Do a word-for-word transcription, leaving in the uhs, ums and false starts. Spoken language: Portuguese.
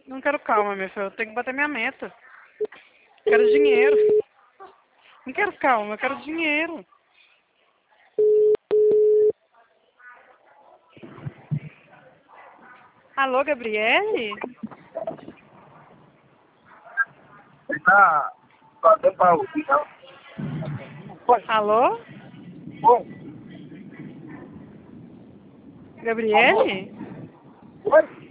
Não quero calma, meu filho. Eu tenho que bater minha meta. Quero dinheiro. Não quero calma, eu quero dinheiro. Alô, Gabriele? Você tá batendo para ouvir, não? Oi. Alô? Oi. Alô? Gabriele? Oi.